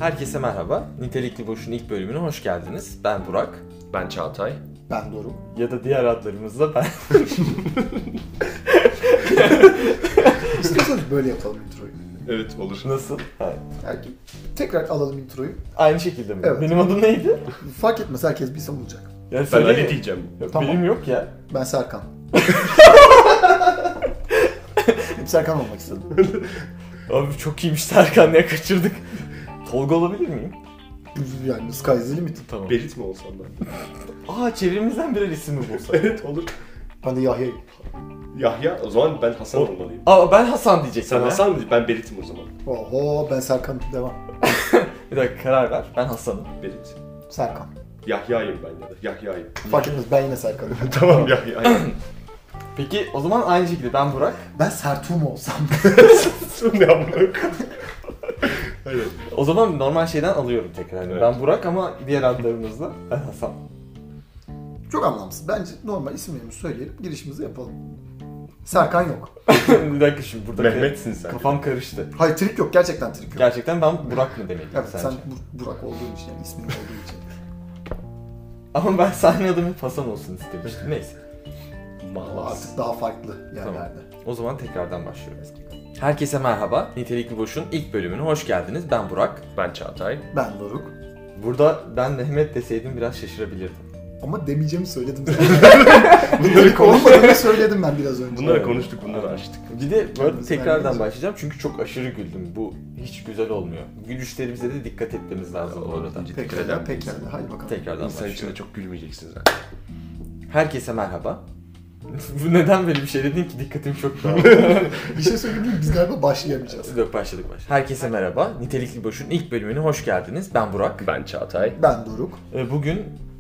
Herkese merhaba. Nitelikli Boş'un ilk bölümüne hoş geldiniz. Ben Burak. Ben Çağatay. Ben Doruk. Ya da diğer adlarımızla ben. İstiyorsanız böyle yapalım introyu. Evet, olur. Nasıl? Belki tekrar alalım introyu. Aynı şekilde mi? Evet. Benim adım neydi? Fark etmez, herkes bilse bulacak. Ya Ben söyle. Ali diyeceğim. Tamam. Benim yok ya. Ben Serkan. Hep Serkan olmak istedim. Abi çok iyiymiş Serkan ya, kaçırdık. Tolga olabilir miyim? Yani sky's the limit. Tamam. Berit mi olsam ben? Çevremizden birer isim mi bulsak? Evet, olur. Ben de Yahya'yım. Yahya, o zaman ben Hasan olmalıyım. Ben Hasan diyecektim. Sen ha. Hasan, ben Berit'im o zaman. Oho, ben Serkan'ım. Devam. Bir dakika, karar ver. Ben Hasan'ım. Berit. Serkan. Yahya'yım ben ya da. Yahya'yım. Fark etmez, ben yine Serkan'ım. Tamam, Yahya'yım. Peki o zaman aynı şekilde ben Burak. Ben Sertuğum olsam. Ne yapmak? Hayır. O zaman normal şeyden alıyorum tekrar. Evet. Ben Burak ama diğer adlarımızla ben Hasan. Çok anlamsız. Bence normal isimlerimizi söyleyelim, girişimizi yapalım. Serkan yok. Bir dakika, şimdi burada Mehmet'sin sen. kafam karıştı. Hayır, trik yok. Gerçekten trik yok. Gerçekten ben Burak mı demeliyim Evet, sence? sen Burak olduğun için, yani ismin olduğu için. Ama ben sahne adımı Hasan olsun istemiştim. Neyse. Mahlas. Artık daha farklı yerlerde. O zaman tekrardan başlıyoruz. Herkese merhaba. Nitelikli Boş'un ilk bölümüne hoş geldiniz. Ben Burak. Ben Çağatay. Ben Doruk. Burada ben Mehmet deseydim biraz şaşırabilirdim. Ama demeyeceğimi söyledim zaten. Bunları olmadığını söyledim ben biraz önce. Bunları konuştuk, bunları açtık. Bir de böyle Yalnız tekrardan ben başlayacağım çünkü çok aşırı güldüm. Bu hiç güzel olmuyor. Gülüşlerimize de dikkat etmemiz lazım bu arada. Pekala. Hadi bakalım. Tekrardan İnsan içinde başlıyorum. çok gülmeyeceksin zaten. Herkese merhaba. Bu neden böyle bir şey dedin ki, dikkatim çok dağıldı. Bir şey söyleyeyim mi? Biz galiba başlayamayacağız. Yok, başladık. Herkese merhaba. Nitelikli Boş'un ilk bölümüne hoş geldiniz. Ben Burak. Ben Çağatay. Ben Doruk. Bugün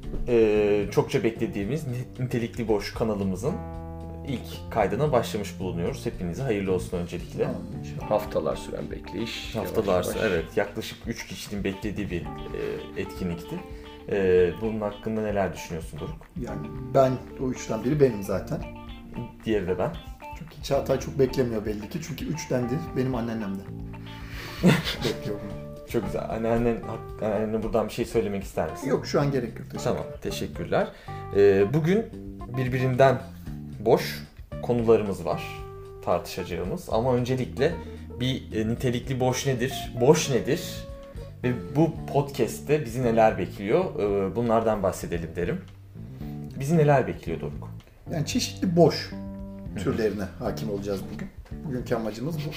çokça beklediğimiz Nitelikli Boş kanalımızın ilk kaydına başlamış bulunuyoruz. Hepinize hayırlı olsun öncelikle. Tamam, inşallah. Haftalar süren bekleyiş. Haftalar, Yavaş yavaş. evet, yaklaşık 3 kişinin beklediği bir etkinlikti. Bunun hakkında neler düşünüyorsun Doruk? Yani ben o üçten biri benim zaten. Diğeri de ben. Çünkü Çağatay çok beklemiyor belli ki. Çünkü üçtendi benim anneannem de. Bekliyor bunu. Çok güzel. Annene buradan bir şey söylemek ister misin? Yok, şu an gerek yok. Teşekkür. Tamam, teşekkürler. Bugün birbirinden boş konularımız var tartışacağımız. Ama öncelikle bir nitelikli boş nedir? Boş nedir? Ve bu podcast'te bizi neler bekliyor? Bunlardan bahsedelim derim. Bizi neler bekliyor Doruk? Yani çeşitli boş türlerine hakim olacağız bugün. Bugünkü amacımız bu.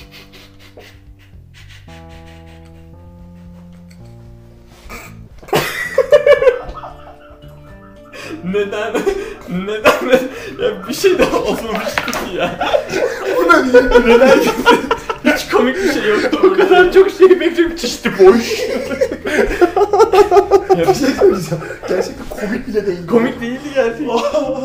Neden? Ya bir şey daha olmamış gibi ya. Bu ne diye? Neden? Hiç komik bir şey yoktu. O kadar çok şey bekliyorum, çeşitli boş. Bir şey söyleyeceğim. Gerçekten komik bile değil. Komik değildi gerçekten.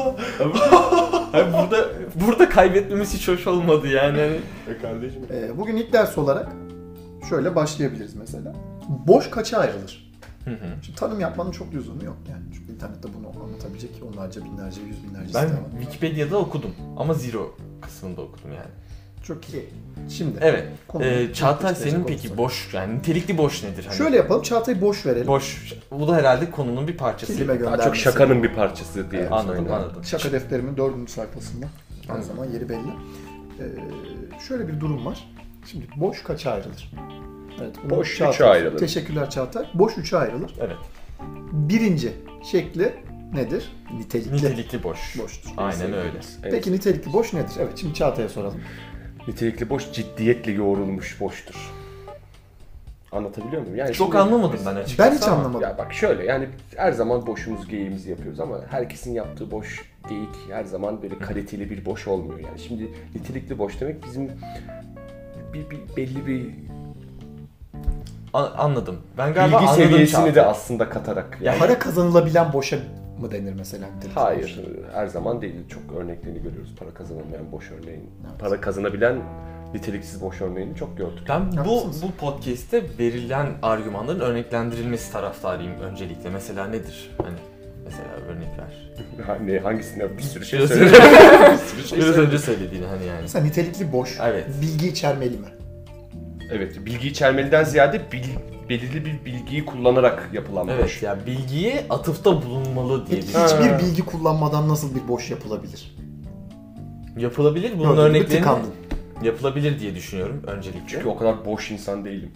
burada kaybetmemiz hiç hoş olmadı yani. Kardeşim. Bugün ilk ders olarak şöyle başlayabiliriz mesela. Boş kaça ayrılır? Şimdi tanım yapmanın çok lüzumu yok yani. Çünkü internette bunu anlatabilecek onlarca, binlerce, yüz binlerce Ben site var. Wikipedia'da okudum ama zero kısmında okudum yani. Çok iyi. Şimdi. Evet. konuyu Çağatay, netleştirecek senin peki olursak. boş, yani nitelikli boş nedir? Hani Şöyle yapalım, Çağatay'ı boş verelim. boş. Bu da herhalde konunun bir parçası. Kelime Daha göndermesi. çok şakanın bir parçası diye. Evet, Anladım. Şaka defterimin 4. sayfasında. Her Anladım. zaman yeri belli. Şöyle bir durum var. Şimdi boş kaça ayrılır? Evet, bunu Boş Çağatay- üçe ayrılır. Teşekkürler Çağatay. Boş 3'e ayrılır. Evet. Birinci şekli nedir? Nitelikli. Nitelikli boş. Boştur. Aynen öyle. Evet. Peki nitelikli boş nedir? Evet, şimdi Çağatay'a soralım. Nitelikli boş ciddiyetle yoğrulmuş boştur. Anlatabiliyor muyum? Yani Çok şimdi- anlamadım ben açıkçası. Ben hiç ama- anlamadım. Ya bak şöyle, yani her zaman boşumuz geyiğimizi yapıyoruz ama herkesin yaptığı boş geyik her zaman böyle kaliteli bir boş olmuyor yani. Şimdi nitelikli boş demek bizim belli bir Anladım. Ben galiba bilgi anladım seviyesini Çağatay. de aslında katarak. Ya Yani para kazanılabilen boşa mı denir mesela? nitelikli hayır, boş? her zaman değil. Çok örneklerini görüyoruz. Para kazanamayan boş örneğin. Evet. Para kazanabilen niteliksiz boş örneğini çok gördük. Ben Haklısınız. bu podcast'te verilen argümanların örneklendirilmesi taraftarıyım öncelikle. Mesela nedir? Hani mesela örnek ver. Hangisine bir sürü şey Biraz söyledim. Bir sürü şey Biraz söyledim. önce söylediğini hani yani. Mesela nitelikli boş Evet. bilgi içermeli mi? Evet, bilgi içermeliden ziyade belirli bir bilgiyi kullanarak yapılan boş. Evet, yani bilgiye atıfta bulunmalı diye Peki düşünüyorum. hiçbir bilgi kullanmadan nasıl bir boş yapılabilir? Yapılabilir. Bunun Gördün mü, örneklerini tıkandın. yapılabilir diye düşünüyorum öncelikle. Çünkü o kadar boş insan değilim.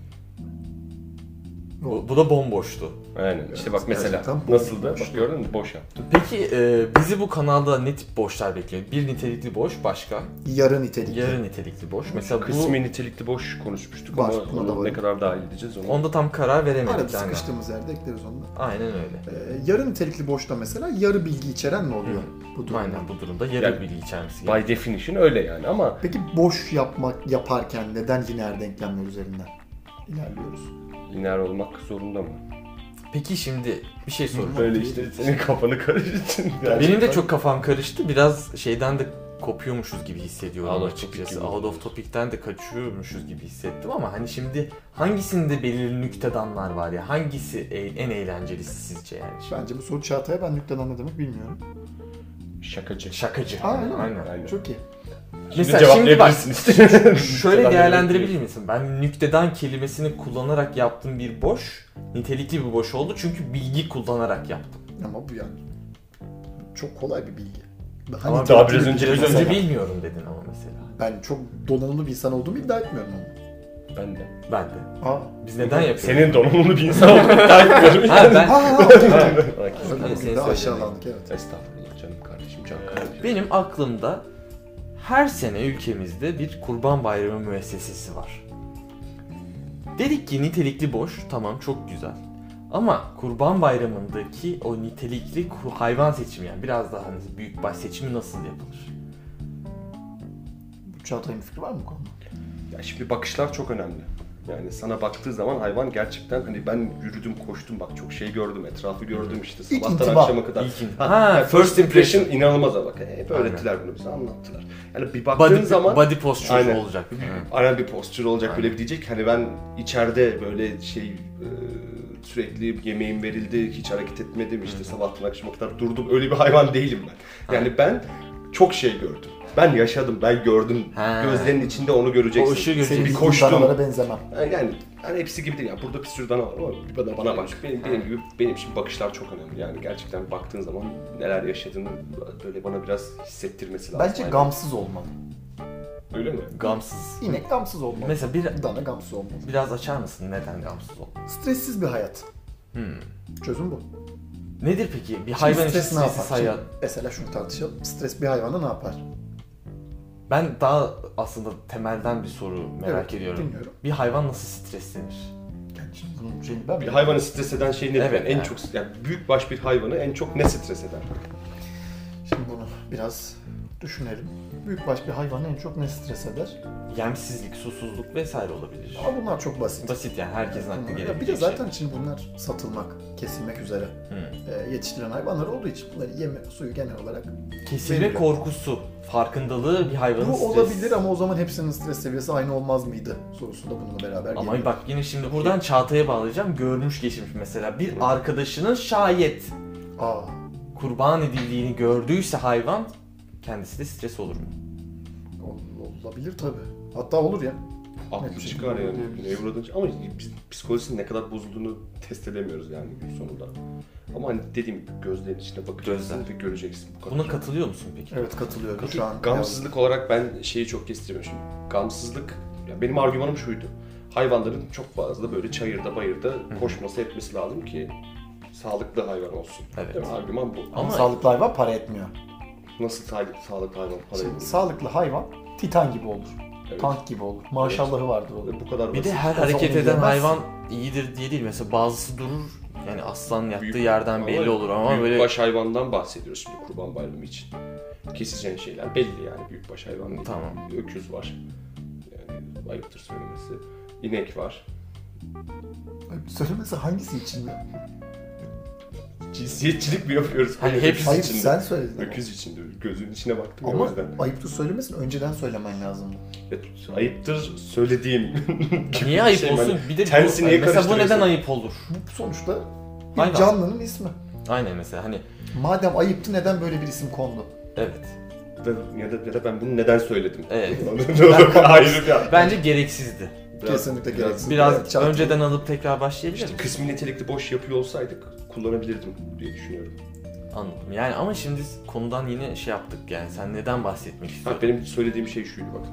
Bu da bomboştu. Aynen. İşte bak mesela gerçekten nasıl da boş. bak gördün mü boş yaptım. Peki bizi bu kanalda ne tip boşlar bekliyor? Bir nitelikli boş, başka Yarı nitelikli. yarı nitelikli boş. Mesela Kısmi nitelikli boş konuşmuştuk Var, ama buna da onu var. ne kadar dahil edeceğiz onu. onda tam karar veremedik. Arada yani. sıkıştığımız yerde ekleriz onu da. Aynen öyle. Yarı nitelikli boşta mesela yarı bilgi içeren ne oluyor bu durumda? Aynen bu durumda yarı Yani, bilgi içermesi. By definition öyle yani ama Peki boş yaparken neden lineer denklemler üzerinden ilerliyoruz? lineer olmak zorunda mı? Peki şimdi bir şey soracağım. Böyle işte senin kafanı karıştırdın. Benim de çok kafam karıştı. Biraz şeyden de kopuyormuşuz gibi hissediyorum Out of açıkçası. topic gibi. Out of topic'ten de kaçıyormuşuz gibi hissettim ama hani şimdi hangisinde belirli nüktedanlar var ya? Hangisi en eğlencelisi sizce yani? Bence bu soru Çağatay'a ben nüktedan ne demek bilmiyorum. Şakacı. Şakacı. Öyle mi? Aynen. Çok iyi. Mesela şimdi bak, cevaplayabilirsin. şöyle değerlendirebilir misin? Ben nüktedan kelimesini kullanarak yaptığım bir boş, nitelikli bir boş oldu çünkü bilgi kullanarak yaptım. Ama bu yani çok kolay bir bilgi. Ama Hani daha biraz önce- Biraz mesela. önce bilmiyorum dedin ama mesela. Ben çok donanımlı bir insan olduğumu iddia etmiyorum ama. Ben de. Ben de. Aa. Biz neden yapıyoruz? Senin donanımlı bir insan olduğunu iddia etmiyorum. Ha ben Öyle senin bir de aşağılandık evet. Estağfurullah canım kardeşim, can kardeşim. benim aklımda her sene ülkemizde bir Kurban Bayramı müessesesi var. Dedik ki nitelikli boş, tamam çok güzel. Ama Kurban Bayramı'ndaki o nitelikli hayvan seçimi yani biraz daha hani büyükbaş seçimi nasıl yapılır? Çağatay'ın fikri var mı bu konuda? Ya şimdi bakışlar çok önemli. Yani sana baktığı zaman hayvan gerçekten hani ben yürüdüm koştum bak çok şey gördüm etrafı gördüm işte İlk sabahtan intiba. akşama kadar. Ha, Yani first impression inanılmaz ama bak hep Aynen. öğrettiler bunu bize anlattılar. Yani bir baktığın Body, zaman body posture Aynen. olacak değil mi? aynen bir postür olacak Aynen. böyle bir diyecek hani ben içeride böyle sürekli yemeğim verildi hiç hareket etmedim işte sabahtan akşama kadar durdum öyle bir hayvan değilim ben. Yani ben çok şey gördüm. Ben yaşadım, ben gördüm. Ha. Gözlerinin içinde onu göreceksin. O ışığı Senin göreceksin. bir bizim koştum. danalara benzemem. Yani hepsi gibi değil. Yani burada bir sürü dana var ama bir de bana bak. Benim için bakışlar çok önemli. Yani gerçekten baktığın zaman neler yaşadığını böyle bana biraz hissettirmesi lazım. Bence Yani. gamsız olmalı. Öyle mi? Gamsız. İnek gamsız olmalı. Mesela Dana gamsız olmalı. biraz açar mısın neden gamsız ol? Stressiz bir hayat. Çözüm bu. Nedir peki? Bir Şimdi hayvan için stres ne yapar? stressiz Şimdi hayat. mesela şunu tartışalım. Stres bir hayvana ne yapar? Ben daha aslında temelden bir soru merak Evet, ediyorum. dinliyorum. Bir hayvan nasıl streslenir? Yani şimdi bunun şeyini ben Bir hayvanı stres eden şey nedir? Evet, Yani en yani. çok yani büyükbaş bir hayvanı en çok ne stres eder? Şimdi bunu biraz düşünelim. Büyükbaş bir hayvanı en çok ne stres eder? Yemsizlik, susuzluk vesaire olabilir. Ama bunlar çok basit. Basit yani herkesin aklına Bunlar- gelebilecek bir de zaten şey. şimdi bunlar satılmak, kesilmek üzere yetiştirilen hayvanlar olduğu için bunları yeme, suyu genel olarak Kesilme veriliyor. korkusu, farkındalığı bir hayvanın Bu stres... olabilir ama o zaman hepsinin stres seviyesi aynı olmaz mıydı sorusu da bununla beraber Ama geliyor. bak yine şimdi buradan Çağatay'a bağlayacağım. Görmüş geçirmiş mesela bir arkadaşının şayet Aa, kurban edildiğini gördüyse hayvan kendisi de stres olur mu? olabilir tabi. Hatta olur ya. Aklı Net bir çıkar şekilde yani. diyebiliriz. Nevrodan ama biz psikolojisinin ne kadar bozulduğunu test edemiyoruz yani gün sonunda. Ama hani dediğim gibi gözlerin içine bakacaksın Gözler. ve göreceksin bu kadar. Buna katılıyor musun peki? Evet katılıyorum Peki, şu an. gamsızlık olarak ben şeyi çok kestiremiyorum şimdi. Gamsızlık, ya benim argümanım şuydu. Hayvanların çok fazla böyle çayırda bayırda koşması etmesi lazım ki sağlıklı hayvan olsun. Evet. Değil mi? Argüman bu. Ama Ama- sağlıklı hayvan para etmiyor. Nasıl sağlıklı hayvan para Şimdi ediyor? sağlıklı hayvan titan gibi olur. Evet. Tank gibi olur. Maşallahı vardır olur. Bu kadar Bir de basit. her O zaman hareket onu eden yemezsin. hayvan iyidir diye değil. Mesela bazısı durur. Yani aslan yattığı Büyük- yerden belli olur ama böyle büyükbaş hayvandan bahsediyoruz şimdi Kurban Bayramı için. Keseceğin şeyler belli yani büyükbaş hayvan değil. Tamam. Öküz var. Yani ayıptır söylemesi. İnek var. Söylemesi hangisi için mi? Cinsiyetçilik mi yapıyoruz? Hani Öküz hepsi- Ayıp içinde. sen söyledin. ama. Öküz içinde. Gözünün içine baktım ya o Ama yüzden. ayıptır söylemesin önceden söylemen lazımdı. Ayıptır söylediğim. gibi niye bir ayıp şey. olsun? Yani Bir de tensi bu, niye mesela bu neden karıştırıyorsun? ayıp olur? Bu sonuçta bir Hayvan. canlının ismi. Aynen mesela hani Madem ayıptı neden böyle bir isim kondu? evet. ya da ben bunu neden söyledim? Evet. Ayrı bir an. Bence gereksizdi. Kesinlikle gereksiz. Biraz Çat. önceden alıp tekrar başlayabilir İşte miyiz? kısmi nitelikli boş yapıyor olsaydık kullanabilirdim diye düşünüyorum. Anladım. Yani ama şimdi konudan yine şey yaptık yani. Sen neden bahsetmek Ha, istiyorsun? benim söylediğim şey şuydu bakın.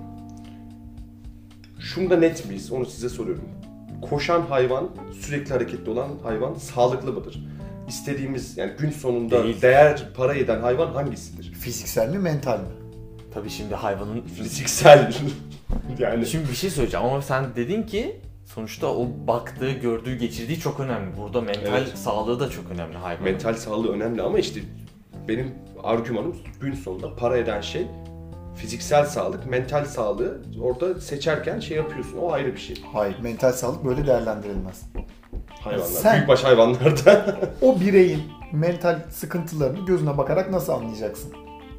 Şunda net miyiz? Onu size soruyorum. Koşan hayvan, sürekli hareketli olan hayvan sağlıklı mıdır? İstediğimiz yani gün sonunda Değil. değer para eden hayvan hangisidir? Fiziksel mi, mental mi? Tabii şimdi hayvanın... Fiziksel. Yani Şimdi bir şey söyleyeceğim ama sen dedin ki sonuçta o baktığı, gördüğü, geçirdiği çok önemli. Burada mental Evet. sağlığı da çok önemli hayvanın. mental sağlığı önemli ama işte benim argümanım gün sonunda para eden şey fiziksel sağlık, mental sağlığı orada seçerken şey yapıyorsun. O ayrı bir şey. Hayır, mental sağlık böyle değerlendirilmez. Hayvanlar, Sen- büyükbaş hayvanlarda. O bireyin mental sıkıntılarını gözüne bakarak nasıl anlayacaksın?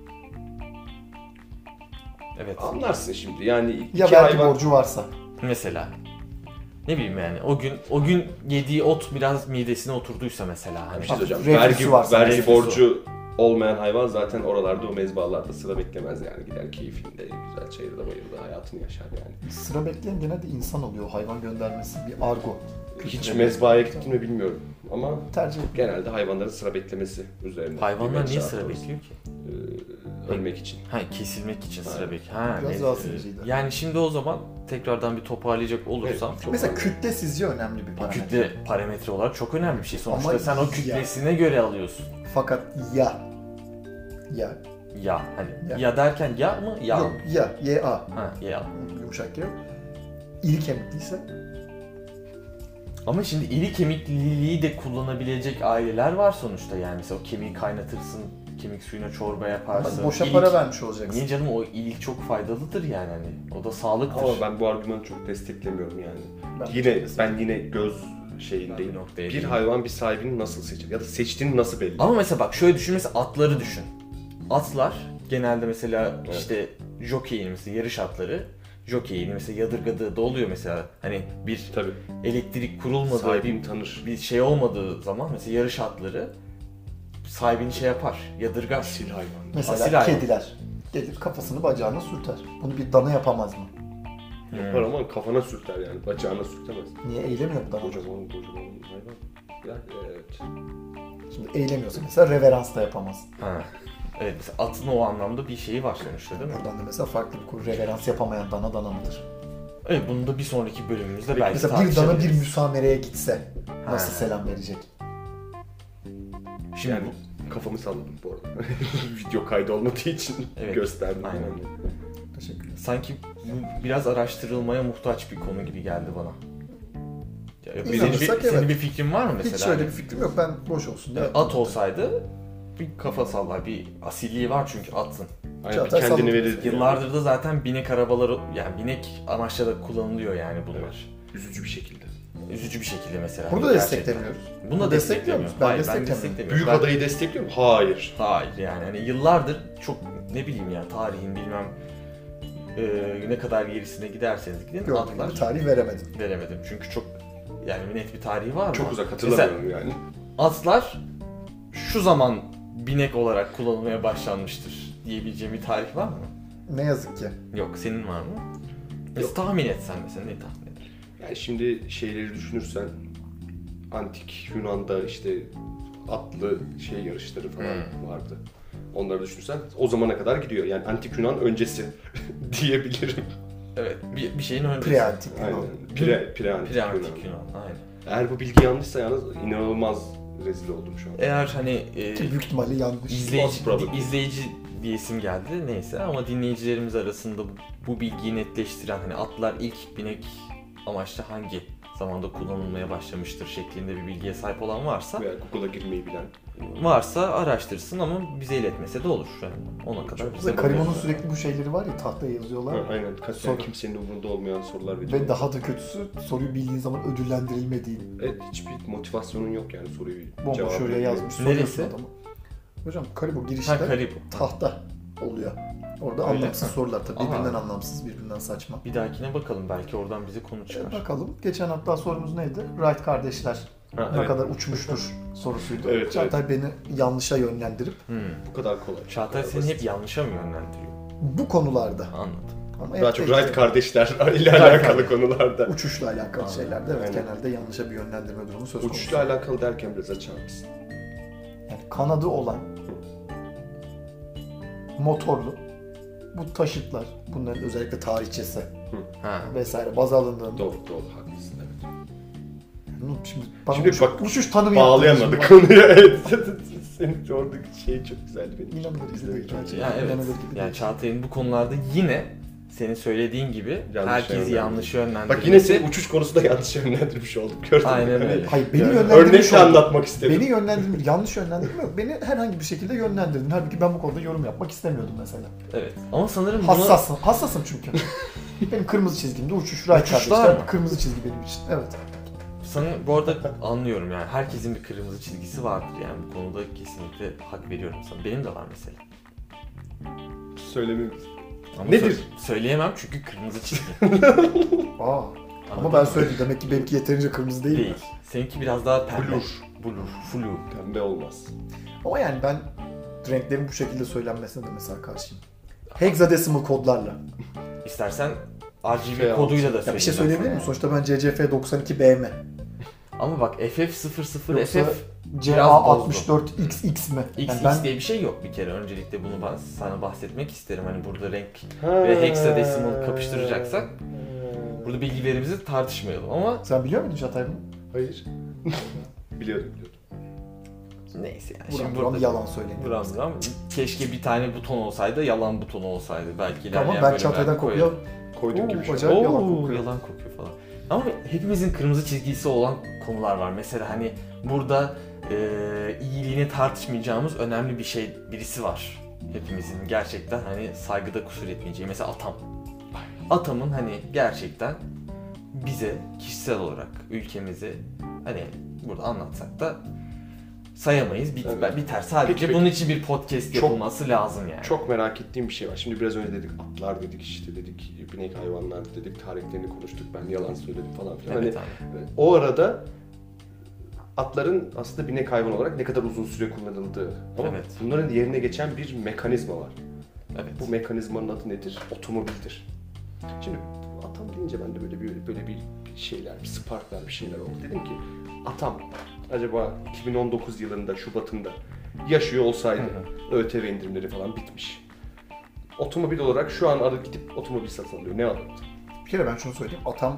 Evet. Anlarsın şimdi. Yani iki Ya belki hayvan borcu varsa. Mesela ne bileyim yani o gün yediği ot biraz midesine oturduysa mesela hani bir şey söyleyeceğim. Reflüsü varsa, Vergi reflüsü borcu olmayan hayvan zaten oralarda o mezbahalarda sıra beklemez yani. Gider keyfinde, güzel çayırda bayırda hayatını yaşar yani. Sıra bekleyen genelde insan oluyor. Hayvan göndermesi bir argo. Hiç Kültüre mezbahaya gittim mi bilmiyorum. Ama tercih genelde hayvanların sıra beklemesi üzerine. hayvanlar bir niye mecra sıra konusu. bekliyor ki? Ölmek için. Ha, kesilmek için sıra Aynen. bekliyor. Ha, Biraz neyse. daha sıkıcıydı. Yani şimdi o zaman tekrardan bir toparlayacak olursam Evet, çok Mesela önemli. kütle sizce önemli bir parametre. kütle parametre olarak çok önemli bir şey. Sonuçta Ama sen o ya. kütlesine göre alıyorsun. Fakat ya Ya hani Ya. ya derken ya mı ya yok mı? ya Ha ya. yumuşak ya iri kemikliyse Ama şimdi iri kemikliliği de kullanabilecek aileler var sonuçta yani. Mesela o kemiği kaynatırsın, kemik suyuna çorba yaparsın. boşa İlik- para vermiş olacaksın. Niye canım, o iyilik çok faydalıdır yani hani. O da sağlıktır. Ama ben bu argümanı çok desteklemiyorum yani. Ben Ben yine göz Ben şeyindeyim. bir noktaya Bir değineyim. hayvan bir sahibini nasıl seçer? Ya da seçtiğini nasıl belli? Ama mesela bak şöyle düşün, mesela atları düşün. Atlar genelde mesela Evet. işte jockey'in mesela yarış atları jockey'in mesela yadırgadığı da oluyor mesela. Hani bir Tabii. elektrik kurulmadığı Sahibini bir tanır. şey olmadığı zaman mesela yarış atları sahibini şey yapar, yadırgar. Asil hayvan. Mesela Asil hayvan. kediler gelir kafasını bacağına sürter. Bunu bir dana yapamaz mı? Yapar ama kafana sürter yani. Bacağına sürtemez. Niye eylemiyor bu dana? Kocaman hayvan. Ya, evet. Şimdi eylemiyorsa mesela reverans da yapamaz. Ha. Evet, mesela atın o anlamda bir şeyi var sonuçta değil mi? Buradan da mesela farklı bir konu. Reverans yapamayan dana mıdır? Evet, bunu da bir sonraki bölümümüzde belki Mesela bir dana bir tartışabiliriz. müsamereye gitse nasıl Ha. selam verecek? Şimdi Yani kafamı salladım bu arada. Video kaydı olmadığı için Evet, gösterdim. aynen. Yani. Teşekkürler. sanki bu biraz araştırılmaya muhtaç bir konu gibi geldi bana. Ya, İnanırsak senin evet. bir fikrin var mı mesela? Hiç öyle Hani bir fikrim yok. Ben boş olsun diye. at olsaydı bir kafa sallar, bir asilliği var çünkü atın. Aynen, Çağatay kendini salladı. verir. Yıllardır da zaten binek arabaları, yani binek amaçla da kullanılıyor yani bunlar. Üzücü bir şekilde. Üzücü bir şekilde mesela. Burada da Gerçekten. desteklemiyoruz. Bunu da Destekliyor desteklemiyorum. musun? Ben Hayır, desteklemiyorum. Büyük Ben- adayı destekliyor mu? Hayır. Hayır yani hani yıllardır çok ne bileyim ya, tarihin bilmem ne kadar gerisine giderseniz gidin Gördüğüm atlar gibi tarih veremedim. veremedim. Çünkü çok yani net bir tarihi var mı? Çok uzak Mesela hatırlamıyorum yani. atlar şu zaman binek olarak kullanılmaya başlanmıştır diyebileceğim bir tarih var mı? Ne yazık ki. Yok, senin var mı? Mesela tahmin etsen mesela ne tahmin eder? Yani şimdi şeyleri düşünürsen antik Yunan'da işte atlı şey yarışları falan vardı. Onları düşünürsen o zamana kadar gidiyor. Yani antik Yunan öncesi diyebilirim. Evet, bir şeyin öncesi. Preantik Yunan. Aynen. Pre-antik Yunan. Preantik Yunan, aynen. Eğer bu bilgi yanlışsa yalnız inanılmaz rezil oldum şu an. Eğer hani Ki büyük ihtimalle yanlış. izleyici diyesim geldi neyse, ama dinleyicilerimiz arasında bu bilgiyi netleştiren, hani atlar ilk binek amaçlı hangi zamanda kullanılmaya başlamıştır şeklinde bir bilgiye sahip olan varsa Veya Google'a girmeyi bilen. araştırsın ama bize iletmese de olur yani. Ona kadar bize Karimon'un bakıyoruz. sürekli bu şeyleri var ya, tahtaya yazıyorlar. Ha, aynen. Kaç Soru. kimsenin umurunda olmayan sorular veriyor. Ve daha da kötüsü soruyu bildiğin zaman ödüllendirilmediğin. Evet, hiçbir motivasyonun yok yani soruyu Bomboş cevap oraya vermeye. yazmış soruyorsun Neresi? adamı. Hocam Karibor girişte Ha, Karibu. tahta oluyor. Orada Öyle. anlamsız sorular tabii. Aha. Birbirinden anlamsız, birbirinden saçma. Bir dahakine bakalım, belki oradan bize konu çıkar. Bakalım. Geçen hatta sorumuz neydi? Wright kardeşler Ha, ne evet. kadar uçmuştur sorusuydu. Evet, Çağatay beni yanlışa yönlendirip Hmm. Bu kadar kolay. Çağatay Bu kadar seni basit. hep yanlışa mı yönlendiriyor? bu konularda Anladım. Ama Daha hep çok de Wright işte kardeşler ile Wright alakalı kardeş. konularda. uçuşla alakalı şeylerde evet Aynen. genelde yanlışa bir yönlendirme durumu söz konusu. Uçuşla alakalı derken biraz açar mısın? Yani kanadı olan motorlu bu taşıtlar, bunların özellikle tarihçesi Ha. vesaire baz alındığında Doğru haklısın evet. Şimdi, bana Şimdi bak, uçuş tanımı Bağlayamadık yaptın konuyu. Evet. Senin oradaki şey çok güzeldi benim. İnanılır gibi değil. Gerçekten Yani evet. inanılır gibi Yani değil. Çağatay'ın bu konularda yine senin söylediğin gibi Yanlış herkesi yönlendirdi. yanlış yönlendirmesi. Bak yine seni uçuş konusunda yanlış yönlendirmiş olduk. Gördün mü? Aynen Hani öyle. Hayır beni yani yönlendirmiş örnekle oldun. anlatmak istedim. Beni yönlendirmiş, yanlış yönlendirme yok. Beni herhangi bir şekilde yönlendirdin. Halbuki ben bu konuda yorum yapmak istemiyordum mesela. Evet. Ama sanırım bunu Hassasım çünkü. Benim kırmızı çizgimde uçuş. Wright Uçuşlar kardeşler mı? kırmızı çizgi benim için. Evet. sana bu arada anlıyorum yani. Herkesin bir kırmızı çizgisi vardır yani. Bu konuda kesinlikle hak veriyorum sana. Benim de var mesela. Söylememiz. Ama Nedir? Söyleyemem çünkü kırmızı çizgi. Ama Anladın ben mı? söyledim. Demek ki benimki yeterince kırmızı değil. Değil. Seninki biraz daha pembe. Blur. Flu. Pembe olmaz. Ama yani ben renklerin bu şekilde söylenmesine de mesela karşıyım. Hexadecimal kodlarla. İstersen RGB Şey koduyla da Ya bir söyleyeyim. şey söyleyebilir miyim? Sonuçta ben CCF92BM. Ama bak FF00 Yoksa FF CA64XX mi? XX Yani diye bir şey yok bir kere. Öncelikle bunu sana bahsetmek isterim. Hani burada renk Ha. ve hexadecimal kapıştıracaksak burada bilgilerimizi tartışmayalım ama sen biliyor muydun Çağatay bunu? Hayır. Biliyordum. neyse yani. Buram Şimdi buram burada yalan söyleniyor. buram keşke bir tane buton olsaydı, yalan butonu olsaydı. Belki Tamam ilerleyen ben Çağatay'dan bölümlerde kopya Koydum gibi bir şey. acayip yalan Oo, kokuyor. yalan kokuyor falan. Ama hepimizin kırmızı çizgisi olan konular var. Mesela hani burada iyiliğini tartışmayacağımız önemli birisi var. Hepimizin gerçekten hani saygıda kusur etmeyeceği. Mesela Atam. Atam'ın hani gerçekten bize kişisel olarak ülkemizi hani burada anlatsak da sayamayız. Evet. Biter. Sadece Peki. bunun için bir podcast Çok- yapılması lazım yani. Çok merak ettiğim bir şey var. Şimdi biraz önce dedik atlar dedik işte dedik binek hayvanlar dedik tarihlerini konuştuk ben yalan söyledim falan filan. Evet Hani abi. o arada atların aslında binek hayvan olarak ne kadar uzun süre kullanıldığı ama Evet. bunların yerine geçen bir mekanizma var. Evet. Bu mekanizmanın adı nedir? Otomobildir. Şimdi atam deyince ben de böyle bir şeyler, bir sparklar, bir şeyler oldu. Dedim ki atam acaba 2019 yılında Şubat'ında yaşıyor olsaydı ÖTV indirimleri falan bitmiş. Otomobil olarak şu an arada gidip otomobil satın alıyor. Ne alırdı? Bir kere ben şunu söyleyeyim. Atam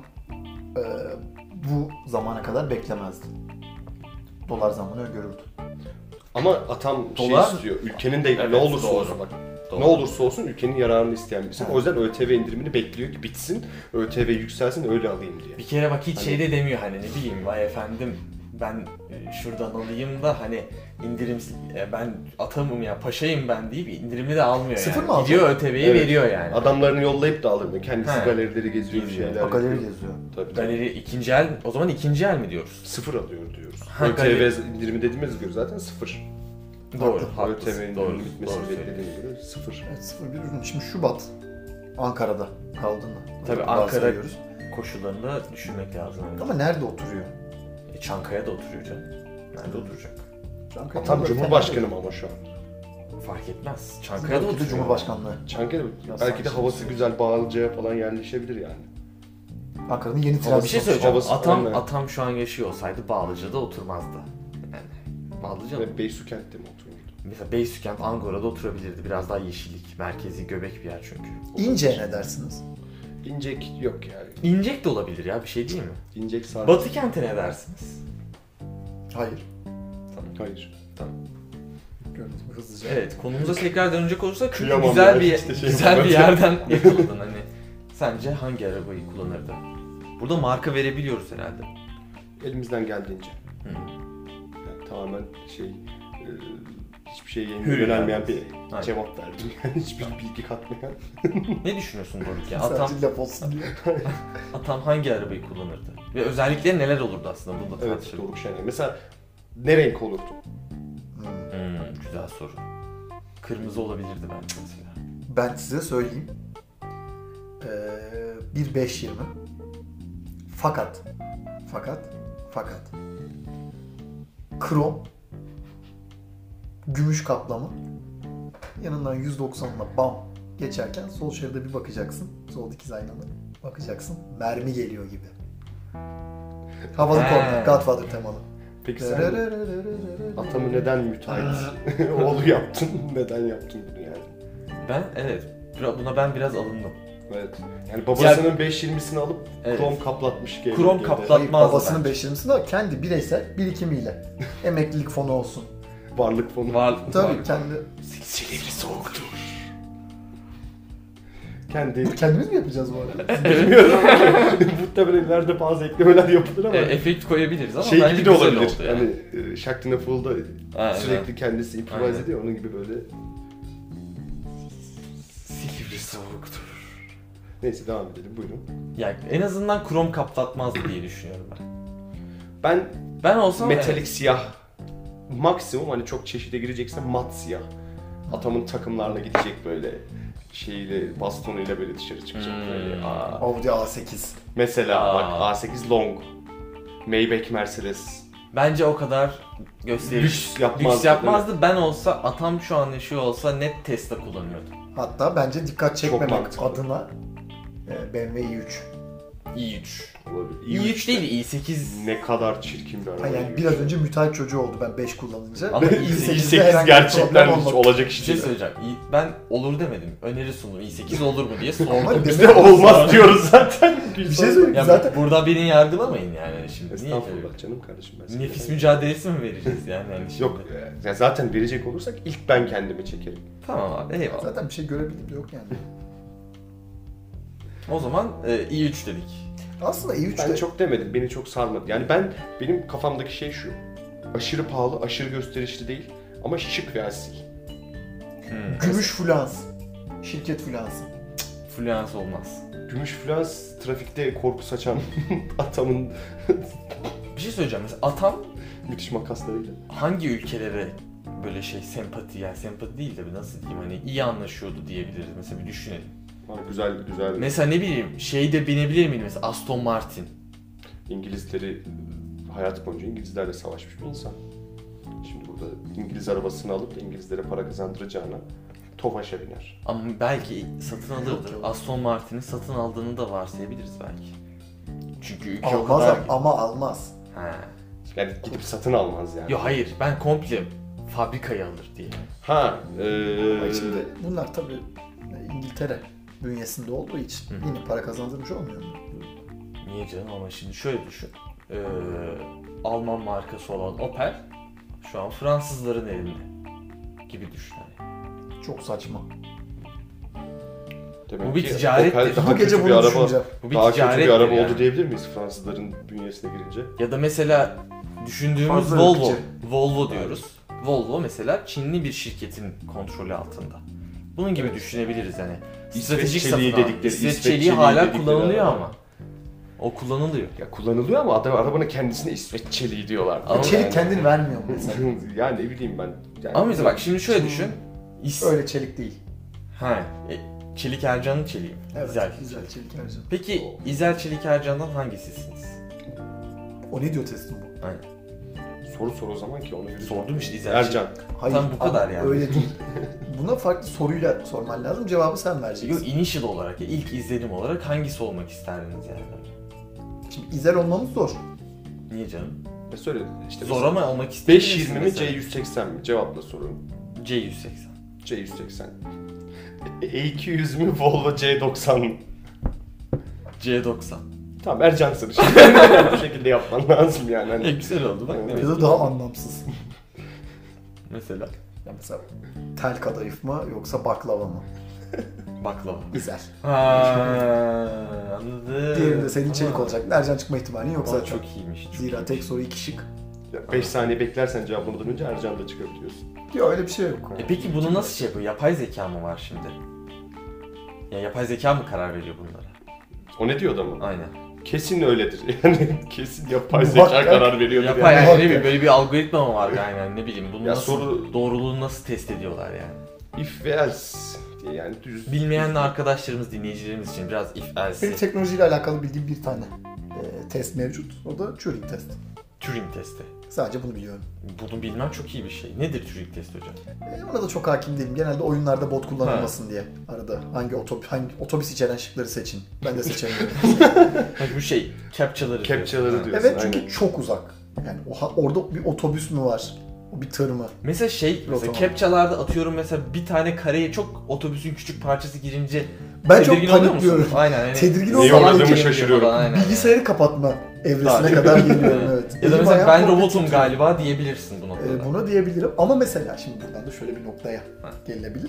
bu zamana kadar beklemezdi. Dolar zamanı öngörüldü. Ama atam Dolar- şey istiyor. Ülkenin de Evet, ne olursa doğru. olsun bak. Doğru. Ne olursa olsun ülkenin yararını isteyen birisi. Evet. O yüzden ÖTV indirimini bekliyor ki bitsin. ÖTV yükselsin öyle alayım diye. Bir kere bak hiç Hani- şey de demiyor hani ne bileyim vay efendim ben şuradan alayım da hani indirim ben atamım ya paşayım ben deyip indirimi de almıyor Sıfır yani. mı alacak? Gidiyor ÖTV'yi Evet. veriyor yani. Adamlarını yollayıp da alırmıyor. Kendisi He. galerileri geziyor, bir Geziyor. şeyler O galeri yapıyor. geziyor. Tabii, tabii. Galeri ikinci el, o zaman ikinci el mi diyoruz? Sıfır alıyor diyoruz. Ha, ÖTV galeri- indirimi dediğimiz göre zaten sıfır. Doğru, Haklı. haklısın. ÖTV'nin Doğru, bitmesini doğru söylüyorsun. beklediğine göre sıfır. Evet 01 ürün. Şimdi Şubat Ankara'da kaldığında. Tabii varsayıyoruz. Ankara koşullarını da düşünmek lazım. Ama nerede oturuyor? Çankaya'da oturuyor canım. Nerede oturacak? Çankaya'da Tam böyle Cumhurbaşkanım ama şu an. Fark etmez. fena Çankaya'da değil. Belki de oturuyor. Cumhurbaşkanlığı. Çankaya'da Biraz belki de sanki havası şey. güzel Bağlıca'ya falan yerleşebilir yani. Ankara'nın yeni Ama bir Trabzon. şey söyleyeceğim. Havası- aynen. Atam şu an yaşıyor olsaydı Bağlıca'da oturmazdı. Yani Bağlıca mı? Ve Beysukent'te mi oturuyordu? Mesela Beysükent, Angora'da oturabilirdi. Biraz daha yeşillik, merkezi, göbek bir yer çünkü. İnce ne dersiniz? İncek yok yani. İncek de olabilir ya, bir şey değil mi? İncek sağ. Batı kente ne dersiniz? Hayır. Hayır. Gördünüz mü hızlıca? Evet, konumuza tekrar dönecek olursak çünkü Kıyamam güzel ya, bir işte şey güzel bir yapamadım. yerden yakaladın hani. Sence hangi arabayı kullanırdı? Burada marka verebiliyoruz herhalde. Elimizden geldiğince. Hı. Yani tamamen hiçbir şeye Hür yönelmeyen bir Aynen. cevap verdim. Yani hiçbir bilgi katmayan. Ne düşünüyorsun Doruk ya? Sadece laf olsun diye. Atam hangi arabayı kullanırdı? Ve özellikleri neler olurdu aslında? Bunu da Evet, tartışalım. Doruk Şener. Mesela ne renk olurdu? Güzel soru. Kırmızı olabilirdi bence mesela. Ben size söyleyeyim. Bir 520. Fakat krom gümüş kaplama yanından 190'la bam Geçerken sol şeride bir bakacaksın. Sol dikiz aynalı. Bakacaksın. Mermi geliyor gibi. Havalı korna. Godfather temalı. Peki sen atamı neden müteahhit oğlu yaptın? Neden yaptın bunu yani? Buna ben biraz alındım. Evet. Yani babasının 5.20'sini alıp Evet. krom kaplatmış gibi. Krom kaplat- Hayır, Batmaz babasının bence. 5.20'sini de kendi bireysel birikimiyle. Emeklilik fonu olsun. Varlık fonu. Tabii kendi. Silivri soğuktur. Kendi Kendimiz mi yapacağız bu arada? bilmiyorum. Muhtemelen ileride bazı eklemeler yapılır ama. Efekt koyabiliriz ama Şey bence gibi de güzel olabilir. oldu yani. Hani Shakti Fool'da Aynen. sürekli kendisi improvise Aynen. ediyor. Onun gibi böyle. Silivri soğuktur. Neyse devam edelim. Buyurun. Yani en azından krom kaplatmazdı diye düşünüyorum ben. Ben Ben olsam metalik siyah. Maksimum hani çok çeşide girecekse mat siyah. Atamın takımlarla gidecek böyle şeyle bastonuyla böyle dışarı çıkacak böyle. Audi A8. Mesela bak A8 Long. Maybach Mercedes. bence o kadar gösteriş Lüks yapmazdı, lüks yapmazdı. Ben olsa atam şu an yaşıyor olsa net Tesla kullanıyordu. Hatta bence dikkat çekmemek mantıklı. adına BMW i3. i3. Olabilir. i3 değil i8. Ne kadar çirkin bir araba. Ha yani biraz önce müteahhit çocuğu oldu ben 5 kullanınca. Ama i8'de i8 herhangi bir gerçekten problem hiç olmadı. olacak Bir iş şey değil. söyleyeceğim. Ben olur demedim. Öneri sundum. i8 olur mu diye Ama sordum. Biz demek de olmaz diyoruz zaten. Bir şey söyleyeyim Ya zaten. burada beni yargılamayın yani şimdi. Niye? Estağfurullah canım kardeşim ben. Nefis mücadelesi mi vereceğiz yani şimdi? Yok ya zaten verecek olursak ilk ben kendimi çekerim. Tamam abi eyvallah. Zaten bir şey görebildiğim de yok yani. O zaman i3 dedik. Aslında i3 Ben de çok demedim. Beni çok sarmadı. Yani benim kafamdaki şey şu. Aşırı pahalı, aşırı gösterişli değil ama şık ve asil. gümüş flans. Şirket flansı. Fluence olmaz. Gümüş flans trafikte korku saçan atamın Bir şey söyleyeceğim. Mesela atam müthiş makaslarıyla. hangi ülkelere böyle sempati yani sempati değil de nasıl diyeyim hani iyi anlaşıyordu diyebiliriz. Mesela bir düşünelim. Ha, güzel. Mesela ne bileyim şeyde binebilir miyim mesela Aston Martin. İngilizleri hayatı boyunca İngilizlerle savaşmış bir insan. Şimdi burada İngiliz arabasını alıp da İngilizlere para kazandıracağına Tofaş'a biner. Ama belki satın alırdı. yok. Aston Martin'i satın aldığını da varsayabiliriz belki. Çünkü ülke o Almaz kadar... ama almaz. He. Yani gidip satın almaz yani. Yo hayır ben komple fabrikayı alır diye. Ha, Bak şimdi bunlar tabii İngiltere bünyesinde olduğu için yine para kazandırmış olmuyor mu? Niye canım ama şimdi şöyle düşün. Alman markası olan Opel şu an Fransızların elinde gibi düşün. Yani. Çok saçma. demek Bu bir ki ticarettir. Opel daha Bu gece kötü bir bunu araba, düşüneceğim. Bu bir daha kötü bir ticarettir araba yani. oldu diyebilir miyiz Fransızların bünyesine girince? Ya da mesela düşündüğümüz Fazla Volvo. ırkçı. Volvo diyoruz. Volvo mesela Çinli bir şirketin kontrolü altında. Bunun gibi düşünebiliriz yani. Stratejik çeliği satın al. dedikleri, İsveç İsveç çeliği çeliği hala dedikleri kullanılıyor araba. ama. O kullanılıyor. Ya kullanılıyor ama arabanın kendisine İsveç çeliği diyorlar. Ama Çelik yani, kendini vermiyor mu mesela? yani ne bileyim ben. Yani Ama mesela bak şimdi şöyle düşün. Öyle çelik değil. Çelik Ercan'ın çeliği. Evet, İzel. güzel çelik harcam. Peki İzel Çelik Ercan'dan hangisisiniz? O ne diyor testim bu? Aynen. soru sor o zaman ki onu yürü. Sordum işte İzel Ercan. Hayır, Tam bu kadar ama yani. Öyle değil. Buna farklı soruyla sorman lazım. Cevabı sen vereceksin. Yok initial olarak ya ilk izlenim olarak hangisi olmak isterdiniz yani? Şimdi izel olmamız zor. Niye canım? Ne söyledin? İşte Zor ama olmak istediniz 520 mi mesela. C180 mi? Cevapla sorun. C180. C180. E200 mü Volvo C90 mı? C90. Tamam Ercan'sın işte. Bu şekilde yapman lazım yani. Hani. Güzel oldu bak. Evet. Evet. Ya da daha anlamsız. Mesela Ya mesela tel kadayıf mı yoksa baklava mı? baklava. İzel. Anladım. Diğerinde senin Ama- çelik olacak. Ercan çıkma ihtimali yok O zaten. çok iyiymiş. Çok Zira iyi. tek soru 2 şık. 5 saniye beklersen cevaplamadan önce Ercan da çıkabiliyorsun. Yok öyle bir şey yok. Peki bunu nasıl şey yapıyor? Yapay zeka mı var şimdi? Ya yapay zeka mı karar veriyor bunlara? O ne diyor adamı? Aynen. Kesin öyledir. Yani kesin yapay Muhakkak. zeka karar veriyordur Yapay yani. yani ne bileyim böyle bir algoritma mı var aynen ne bileyim bunu Ya nasıl soru- doğruluğunu nasıl test ediyorlar yani? If ve else diye yani düz. Bilmeyen arkadaşlarımız, dinleyicilerimiz için biraz if else. Benim teknolojiyle alakalı bildiğim bir tane test mevcut. O da Turing test. Turing testi. Sadece bunu biliyorum. Bunu bilmem çok iyi bir şey. Nedir Turing testi hocam? Ona da çok hakim değilim. Genelde oyunlarda bot kullanılmasın diye. Arada hangi otobüs içeren şıkları seçin. Ben de seçemiyorum. Bu şey, captchaları diyorsun. Evet, çünkü aynen. çok uzak. Yani orada bir otobüs mü var? O bir tır mı? Mesela mesela captchalarda atıyorum mesela bir tane kareye çok otobüsün küçük parçası girince Ben çok tedirgin oluyor musun? panikliyorum. Aynen. Yani, Tedirgin Neyi olmadan oynadığımı önce şaşırıyorum. Aynen. bilgisayarı kapatma evresine Daha- kadar geliyorum, evet. Ya da Elim mesela ayağım ben komple robotum titriyor. galiba diyebilirsin bu noktada. Bunu diyebilirim ama mesela şimdi buradan da şöyle bir noktaya gelinebilir.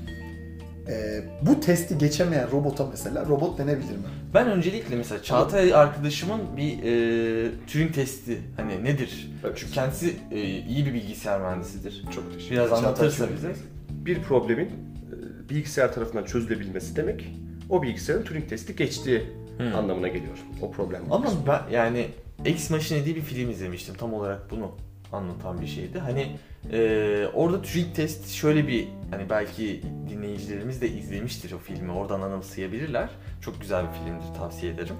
Bu testi geçemeyen robota mesela robot denebilir mi? Ben öncelikle mesela Çağatay arkadaşımın bir Turing testi hani nedir? Evet. Çünkü kendisi iyi bir bilgisayar mühendisidir. Çok teşekkür Biraz Çağatay anlatırsa Turing. bize. Bir problemin bilgisayar tarafından çözülebilmesi demek, o bilgisayarın Turing testi geçtiği anlamına geliyor. O problem. Ama ben yani Ex Machina diye bir film izlemiştim. Tam olarak bunu anlatan bir şeydi. Hani orada Turing test şöyle bir hani belki dinleyicilerimiz de izlemiştir o filmi. Oradan anımsayabilirler. Çok güzel bir filmdir, tavsiye ederim.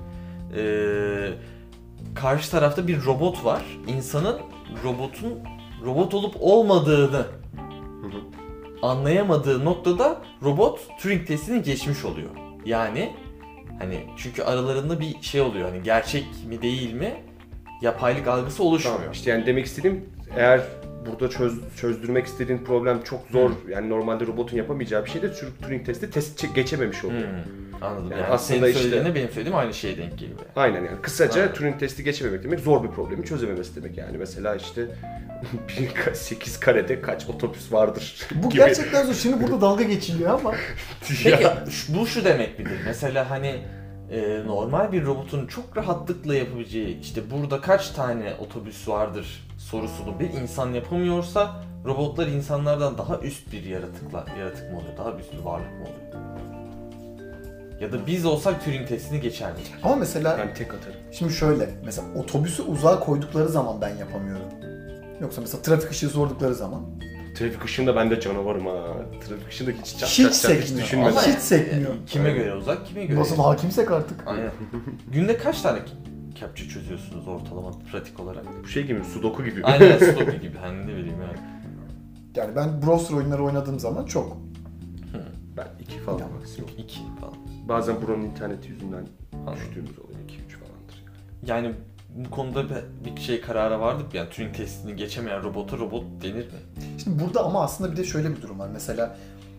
Karşı tarafta bir robot var. İnsanın robotun robot olup olmadığını anlayamadığı noktada robot Turing testini geçmiş oluyor. Yani hani çünkü aralarında bir şey oluyor. Hani gerçek mi değil mi? Yapaylık algısı oluşmuyor. Tamam, işte yani demek istediğim, eğer burada çözdürmek istediğin problem çok zor, yani normalde robotun yapamayacağı bir şey de Turing testi geçememiş oluyor. Anladım. Yani Yani aslında senin işte- söylediğine benim söylediğim aynı şeye denk geliyor. Aynen, yani kısaca Aynen. Turing testi geçememek demek zor bir problemi çözememesi demek. Yani mesela işte 8 karede kaç otobüs vardır Bu gibi. gerçekten zor. Şimdi burada dalga geçiliyor ama Peki bu şu demek midir? Mesela hani normal bir robotun çok rahatlıkla yapabileceği işte burada kaç tane otobüs vardır sorusunu bir insan yapamıyorsa robotlar insanlardan daha üst bir yaratık mı oluyor? Daha üst bir varlık mı oluyor? Ya da biz olsak Turing testini geçer mi? ama mesela Ben tek atarım. şimdi şöyle mesela otobüsü uzağa koydukları zaman ben yapamıyorum. Yoksa mesela trafik ışığı sordukları zaman Trafik ışığında ben de canavarım ha. Trafik ışığında hiç hiç sekmiyor. düşünmedim. Ama hiç sekmiyor. Kime göre uzak, kime göre? Nasıl hakimsek artık. Aynen. Günde kaç tane capture çözüyorsunuz ortalama pratik olarak? Bu şey gibi, sudoku gibi. Aynen Sudoku gibi hani ne bileyim yani. Yani ben browser oyunları oynadığım zaman çok. Ben 2 falan Ya. maksimum. 2 falan. Bazen buranın interneti yüzünden Anladım. düştüğümüz oluyor. 2-3 falandır. Yani bu konuda bir şey karara vardık yani Turing testini geçemeyen robota robot denir mi? Şimdi burada ama aslında bir de şöyle bir durum var. Mesela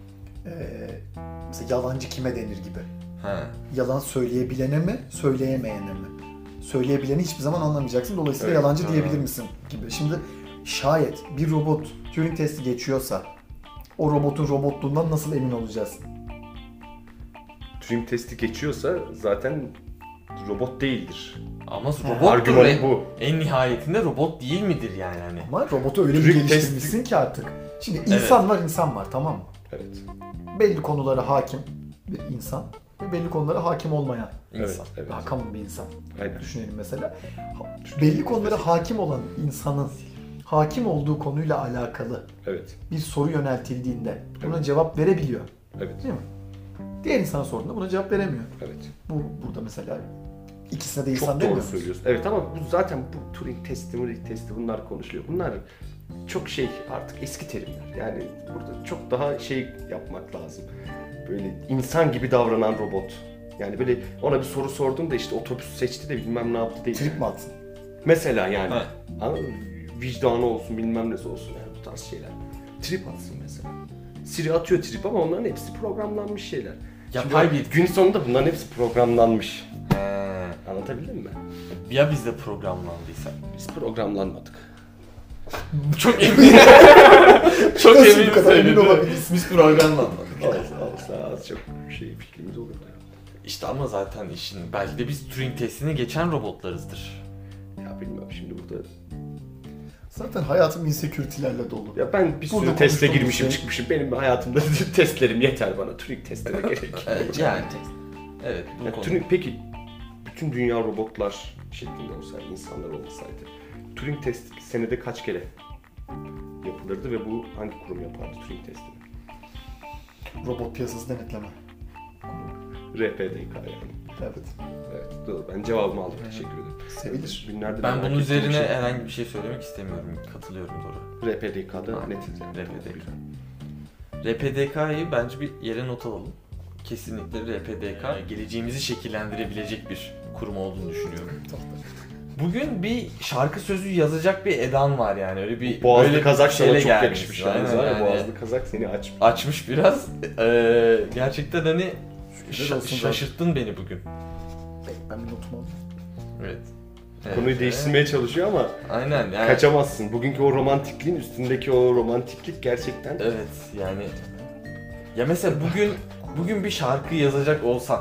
yalancı kime denir gibi. Ha. Yalan söyleyebilene mi, söyleyemeyene mi? Söyleyebileni hiçbir zaman anlamayacaksın. Dolayısıyla Evet, yalancı doğru. diyebilir misin gibi. Şimdi şayet bir robot Turing testi geçiyorsa o robotun robotluğundan nasıl emin olacağız? Turing testi geçiyorsa zaten robot değildir. Ama robot Argümanı bu. en nihayetinde robot değil midir yani hani? Ama robotu öyle bir Turing geliştirmişsin ki artık. Şimdi insan var, insan var, tamam mı? Evet. Belli konulara hakim bir insan ve belli konulara hakim olmayan, İnsan. Evet. daha common bir insan. Aynen. Düşünelim mesela. Belli konulara hakim olan insanın hakim olduğu konuyla alakalı Evet. bir soru yöneltildiğinde buna Evet. cevap verebiliyor. Evet. Değil mi? Diğer insana sorduğunda buna cevap veremiyor. Evet. Burada mesela ikisine de insan Çok doğru demiyor musun? söylüyorsun. Evet, ama bu zaten bu Turing testi bunlar konuşuluyor. Bunlar çok artık eski terimler. Yani burada çok daha yapmak lazım. Böyle insan gibi davranan robot. Yani böyle ona bir soru sordun da işte otobüs seçti de bilmem ne yaptı değil. Trip mi atsın? Mesela yani. Ha. Anladın mı? Vicdanı olsun bilmem nesi olsun yani bu tarz şeyler. Trip atsın mesela. Siri atıyor trip ama onların hepsi programlanmış şeyler. Yapay Şimdi bir... gün sonunda bunların hepsi programlanmış. He. Anlatabildim mi? Ya biz de programlandıysak? Biz programlanmadık. Çok emin. Çok Nasıl bu emin kadar emin söyledin. olabilirsin? Biz programlanmadık. Az çok fikrimiz olurdu. İşte ama zaten işin belki de biz Turing testini geçen robotlarızdır. Ya bilmiyorum şimdi burada. Zaten hayatım insecurity'lerle dolu. Ya ben bir Burada sürü teste konuştuğumuz girmişim şey- çıkmışım. Benim hayatımda testlerim yeter bana. Turing testine gerek yok. Evet, yani evet bu Ya konu. Peki bütün dünya robotlar şeklinde olsaydı, insanlar olmasaydı Turing testi senede kaç kere yapılırdı ve bu hangi kurum yapardı Turing testini? Robot piyasası denetleme. RPDK yani. Evet. Evet, doğru. Ben cevabımı aldım. Teşekkür ederim. Sevilir. Günlerdir Ben merak bunun ettiğim bir üzerine şey. herhangi bir şey söylemek istemiyorum. Katılıyorum doğru. RPDK'da Ha, netiz yani. RPDK. RPDK'yı bence bir yere not alalım. Kesinlikle RPDK geleceğimizi şekillendirebilecek bir kurum olduğunu düşünüyorum. Bugün bir şarkı sözü yazacak bir edan var yani. Öyle bir Boğazlı böyle kazak şeyle sana çok gelmiş. yakışmış yalnız Aynen var ya, yani. Boğazlı kazak seni açmış. Açmış biraz. Gerçekten hani Şükürler olsun şaşırttın beni bugün. Ben bir notumu alayım. Evet. Konuyu değiştirmeye çalışıyor ama Aynen yani. kaçamazsın. Bugünkü o romantikliğin üstündeki o romantiklik gerçekten... Evet yani. Ya mesela bugün bir şarkı yazacak olsan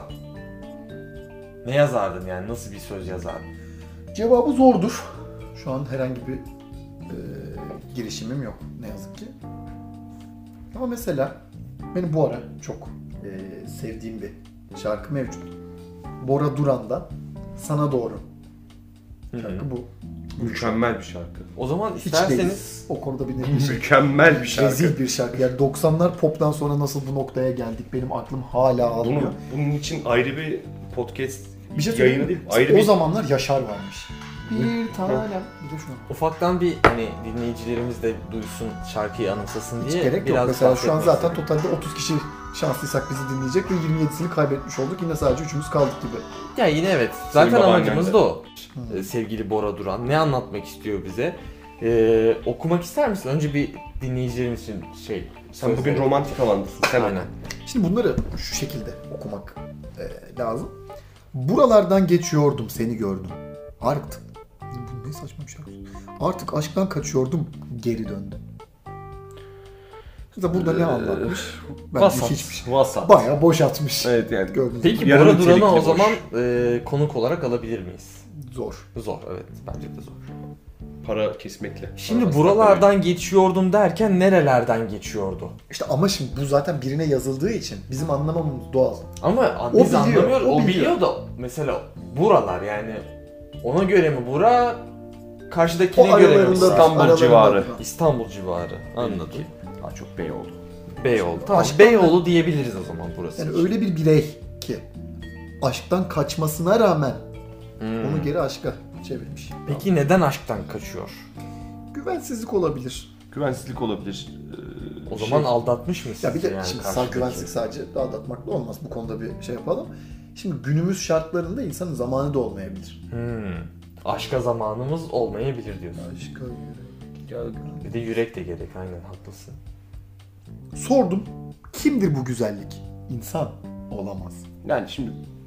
ne yazardın yani? Nasıl bir söz yazardın? Cevabı zordur. Şu an herhangi bir girişimim yok ne yazık ki. Ama mesela benim bu ara çok sevdiğim bir şarkı mevcut. Bora Duran'dan Sana Doğru. Şarkı bu. Mükemmel bir şarkı. O zaman Hiç isterseniz değiliz. O konuda bir Mükemmel bir şarkı. rezil bir şarkı. Yani 90'lar pop'tan sonra nasıl bu noktaya geldik benim aklım hala almıyor. Bunun için ayrı bir podcast Bir şey söyleyeyim yayını mi? değil. Ayrı O bir... zamanlar Yaşar varmış. Bir tanem. Bir de şu an. ufaktan bir hani dinleyicilerimiz de duysun, şarkıyı anımsasın Hiç diye gerek yok. biraz Mesela şu an bahsetmek zaten istedim. totalde 30 kişi şanslıysak bizi dinleyecek ve 27'sini kaybetmiş olduk. Yine sadece üçümüz kaldık gibi. Ya yine evet. Zaten babaannem amacımız de. da o. Sevgili Bora Duran ne anlatmak istiyor bize? Okumak ister misin? Önce bir dinleyicilerimiz için Sen bugün sözleri. romantik havandasın. Sen Aynen. Şimdi bunları şu şekilde okumak lazım. Buralardan geçiyordum, seni gördüm. Artık, bu ne saçma bir şarkı. Artık aşktan kaçıyordum, geri döndüm. Mesela burada ne anlatmış? Bence Vasat. hiçbir şey. WhatsApp. Bayağı boş atmış. Evet yani. Gördüğünüz Peki gibi. Yarı Bora Duran'ı nitelikli o boş. zaman konuk olarak alabilir miyiz? Zor. Zor evet. Bence de zor. Para kesmekle. Şimdi Para buralardan geçiyordum derken nerelerden geçiyordu? İşte ama şimdi bu zaten birine yazıldığı için bizim anlamamız doğal. Ama O biz biliyor, anlamıyoruz. o O biliyor. biliyor da mesela buralar yani ona göre mi bura karşıdakine O göre mi? aralarında İstanbul aralarında- civarı. İstanbul civarı. Anladım. Daha çok Beyoğlu. Beyoğlu. Tamam. Aşktan- Beyoğlu diyebiliriz o zaman burası. Yani öyle bir birey ki aşktan kaçmasına rağmen onu geri aşka çevirmiş. Peki neden aşktan kaçıyor? Güvensizlik olabilir. Güvensizlik olabilir. O zaman aldatmış mı sizi Ya bir de yani şimdi karşıdaki? güvensizlik sadece aldatmakla olmaz. Bu konuda bir şey yapalım. Şimdi günümüz şartlarında insanın zamanı da olmayabilir. Aşka zamanımız olmayabilir diyorsun. Aşka yürek. Bir de yürek de gerek aynen haklısın. Sordum. Kimdir bu güzellik? İnsan olamaz. Yani şimdi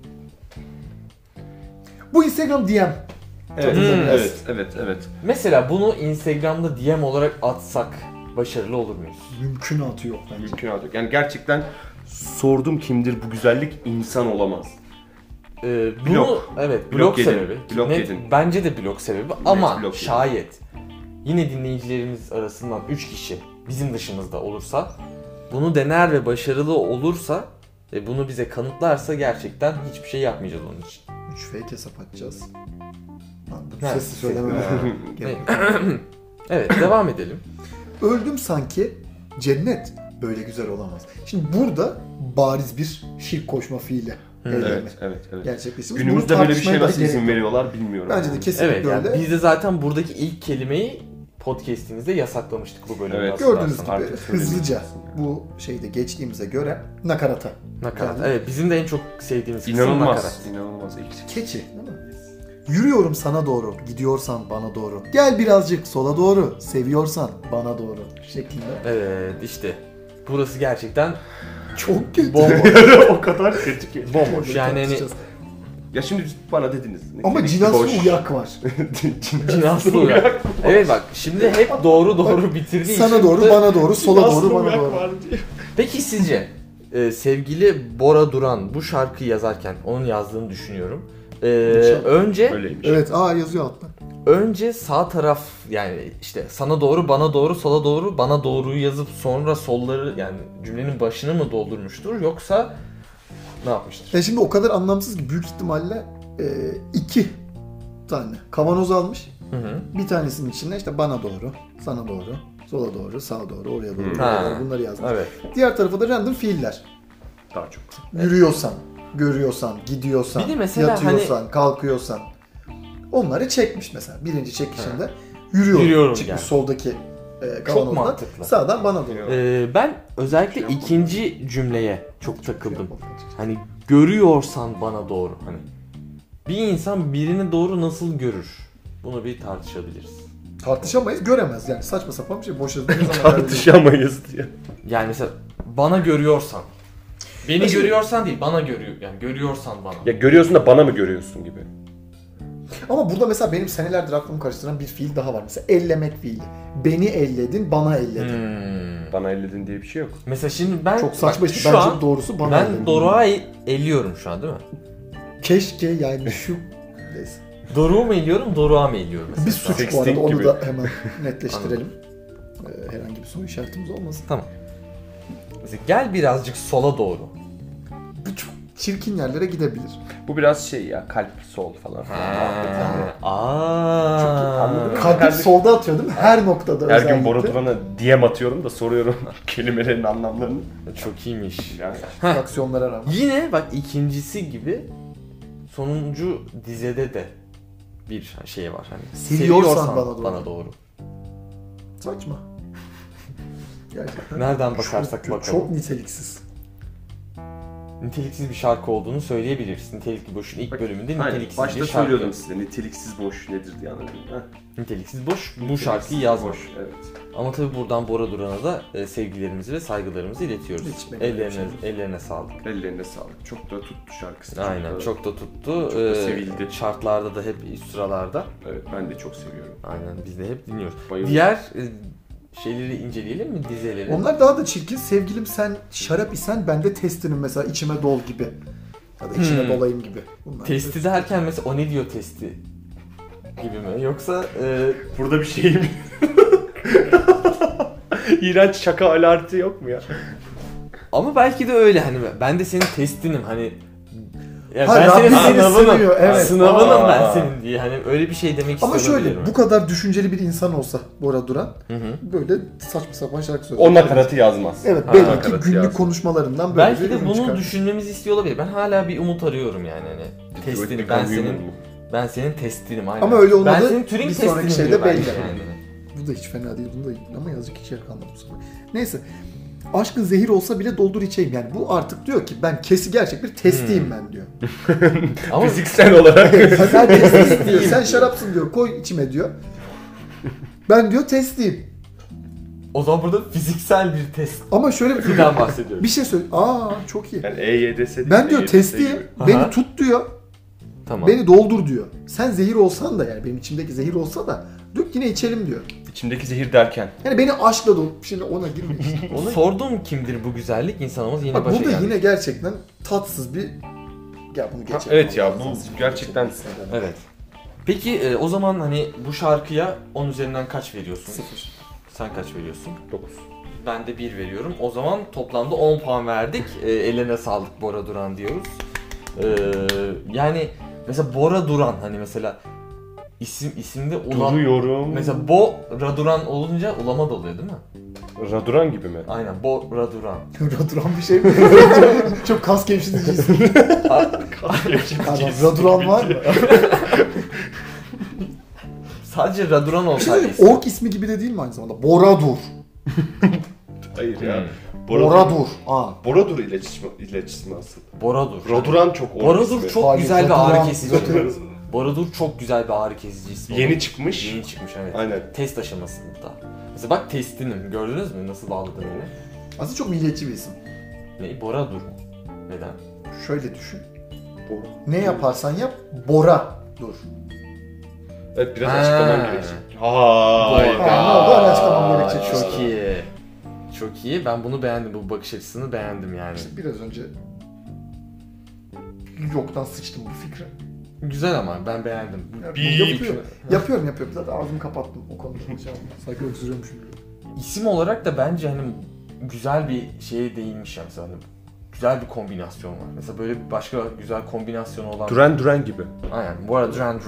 Bu Instagram DM. evet, evet. Mesela bunu Instagram'da DM olarak atsak başarılı olur muyuz? Mümkünatı yok bence. Mümkünatı yok. Yani gerçekten sordum kimdir bu güzellik, insan olamaz. Bunu Blok. evet Blok blok yedin. sebebi. Blok Net- yedin. Bence de blok sebebi ama blok yedin. şayet yine dinleyicilerimiz arasından 3 kişi bizim dışımızda olursa bunu dener ve başarılı olursa ve bunu bize kanıtlarsa gerçekten hiçbir şey yapmayacağız onun için. 3 fake hesap açacağız. Ha, bu Ha, sesi söylemem. Gerek yok. Evet devam edelim. Öldüm sanki cennet böyle güzel olamaz. Şimdi burada bariz bir şirk koşma fiili. Evet. Gerçekleşmiş. Günümüzde Bunu böyle bir şey tartışmaya da nasıl gerek izin yok. veriyorlar bilmiyorum. Bence de kesinlikle Evet yani öyle. biz de zaten buradaki ilk kelimeyi podcast'imizde yasaklamıştık bu bölümde. Evet. Gördüğünüz gibi Artık hızlıca söyleyebilirsin yani. bu şeyde geçtiğimize göre nakarata. Nakarat. Yani- Evet bizim de en çok sevdiğimiz kısım İnanılmaz. nakarat. İnanılmaz eksik. Keçi değil mi? Yürüyorum sana doğru, gidiyorsan bana doğru. Gel birazcık sola doğru, seviyorsan bana doğru şeklinde. Evet işte burası gerçekten Çok kötü. bomboş. O kadar kötü ki. Bomboş yani hani Tartışacağız. Ya şimdi bana dediniz. Ama nitelikli cinaslı boş. uyak var. cinaslı uyak. Evet bak şimdi hep doğru bitirdiği Sana için doğru, burada- bana doğru, sola doğru, bana uyak doğru. var diye. Peki sizce sevgili Bora Duran bu şarkıyı yazarken onun yazdığını düşünüyorum. Önce Öyleymiş. Evet, yazıyor altta. önce sağ taraf yani işte sana doğru, bana doğru, sola doğru, bana doğruyu yazıp sonra solları yani cümlenin başını mı doldurmuştur yoksa ne yapmıştır? Ya şimdi o kadar anlamsız ki büyük ihtimalle 2 tane kavanoz almış. Hı. Bir tanesinin içinde işte bana doğru, sana doğru, sola doğru, sağa doğru, oraya doğru, Ha. buraya doğru bunları yazmış. Evet. Diğer tarafa da random fiiller. Daha çok. Yürüyorsan görüyorsan, gidiyorsan, Bir de mesela yatıyorsan, kalkıyorsan onları çekmiş mesela. Birinci çekişinde yürüyorum çıkmış yani. Soldaki Çok kavanozdan, mantıklı. sağdan bana doğru. Ben özellikle ikinci cümleye çok takıldım. Hani görüyorsan bana doğru. Hani bir insan birini doğru nasıl görür? Bunu bir tartışabiliriz. Tartışamayız, göremez yani saçma sapan bir şey. Boş yazıda Tartışamayız diye. Yani mesela bana görüyorsan, beni görüyorsan değil, bana görüyor. Yani görüyorsan bana. Ya görüyorsun da bana mı görüyorsun gibi. Ama burada mesela benim senelerdir aklımı karıştıran bir fiil daha var. Mesela ellemek fiili. Beni elledin, bana elledin. Bana elledin diye bir şey yok. Mesela şimdi ben Çok saçma bak, işte. şu Bence an doğrusu bana ben elledin. Doruk'a elliyorum şu an değil mi? Keşke yani şu... Neyse. Doruk'u mu elliyorum, Doruk'a mı elliyorum mesela? Bir şu an? suç bu arada, Sexting onu gibi. da hemen netleştirelim. Herhangi bir soru işaretimiz olmasın. Tamam. Mesela gel birazcık sola doğru. Bu çok çirkin yerlere gidebilir. Bu biraz şey ya, kalp sol falan. Anladın mı? Kalbim solda atıyor değil mi? Her noktada Her özellikle. gün Bora Duran'a DM atıyorum da soruyorum kelimelerin anlamlarını. Çok iyiymiş. Yani Aksiyonlara rağmen. Yine bak ikincisi gibi sonuncu dizede de bir şey var hani. Seviyorsan bana doğru. Saçma. Gerçekten. Nereden bakarsak bakalım. Çok niteliksiz. Niteliksiz bir şarkı olduğunu söyleyebiliriz. Nitelikli Boş'un ilk bölümünde aynen. niteliksiz Başta bir şarkı. söylüyordum size niteliksiz boş nedir diye anladım. Niteliksiz Boş bu şarkıyı yazmış. Boş, evet. Ama tabii buradan Bora Duran'a da sevgilerimizi ve saygılarımızı iletiyoruz. Hiç benim Ellerine sağlık. Ellerine sağlık. Çok da tuttu şarkısı. Aynen çok da tuttu. Çok da sevildi. Şartlarda da hep üst sıralarda. Evet, ben de çok seviyorum. Aynen biz de hep dinliyoruz. Bayılıyorum. Diğer şeyleri inceleyelim mi, dizeleri? Onlar daha da çirkin. Sevgilim sen şarap isen ben de testinim mesela içime dol gibi. Ya da içine dolayım gibi. Bunlar Testi derken mesela o ne diyor testi gibi mi? Yoksa Burada bir şey mi? İğrenç şaka alartı yok mu ya? ama belki de öyle hani ben de senin testinim hani ya Ha, ben Rabbim senin seni sınavınım. seviyor, evet. Sınavınım ben Aa. senin diye hani öyle bir şey demek Ama istiyorum. şöyle bu kadar düşünceli bir insan olsa Bora Duran böyle saçma sapan şarkı söylüyor. O nakaratı yazmaz. Evet Ha, belli ki nakaratı günlük yazmaz. konuşmalarından böyle belki bir de ürün bunu çıkar. düşünmemizi istiyor olabilir. Ben hala bir umut arıyorum yani hani testini ben senin testinim aynen. Ama öyle olmadı. Ben senin Turing Bir sonraki testinim şeyde diyor belki belli. yani. Bu da hiç fena değil. Bunu da ama yazık iki şarkı anladım bu sefer. Neyse. Aşkın zehir olsa bile doldur içeyim. Yani bu artık diyor ki ben gerçek bir testiyim ben diyor. Ama Fiziksel olarak. Sen testiyim diyor. Sen şarapsın diyor. Koy içime diyor. Ben diyor testiyim. o zaman burada fiziksel bir test Ama şöyle bir bahsediyorum. bir şey söyle. Aa çok iyi. Yani EYDS değil, Ben diyor EYDS testiyim. gibi. Beni Aha. tut diyor. Tamam. Beni doldur diyor. Sen zehir olsan da yani benim içimdeki zehir olsa da dök yine içelim diyor. İçimdeki zehir derken. Yani beni aşkla doldur. Şimdi ona girmeyin işte. Ona... Sordum kimdir bu güzellik insanımız yine Bak başa burada geldi. yine gerçekten tatsız bir... Ya bunu geçelim. Evet ya, Allah bu razı olsun. gerçekten- Evet. Peki o zaman hani bu şarkıya 10 üzerinden kaç veriyorsun? 0. Sen kaç veriyorsun? 9. Ben de 1 veriyorum. O zaman toplamda 10 puan verdik. Ellerine sağlık Bora Duran diyoruz. Yani mesela Bora Duran hani mesela isimde ulan... Duruyorum. Mesela Bora Duran olunca ulama da oluyor değil mi? Raduran gibi mi? Aynen Bora Duran. Raduran bir şey mi? Çok kas gevşeticisin. Pardon, Raduran var mı? Sadece Raduran Bir şey olsaydı. söyleyeyim, ork ismi gibi de değil mi aynı zamanda? Boradur. Hayır ya. Boradur. Aa. Boradur ilaç asıl. Boradur. Raduran çok Boradur çok Hayır, güzel bir Raduran ağrı kesici. zaten- Boradur çok güzel bir ağrı kesici ismi. Yeni çıkmış. Yeni çıkmış evet. Aynen. Test aşamasında. Mesela bak testinim. Gördünüz mü nasıl bağladım yine? Aslında çok milliyetçi bir isim. Ne? Boradur mu? Neden? Şöyle düşün. Bora. Ne yaparsan yap, Bora dur. Evet, biraz Ha. açıklamam gerekecek. Ha, ne oldu? Öyle açıklamam gerekecek. Çok iyi. Çok iyi. Ben bunu beğendim. Bu bakış açısını beğendim yani. İşte biraz önce yoktan sıçtım bu fikre. Güzel ama ben beğendim. Yapıyorum. Zaten ağzımı kapattım o konuda. Sanki öksürüyormuşum gibi. İsim olarak da bence hani güzel bir şeye değinmiş yani mesela. Hani güzel bir kombinasyon var. Mesela böyle başka güzel kombinasyonu olan... Duran gibi. Aynen. Bu arada Duran.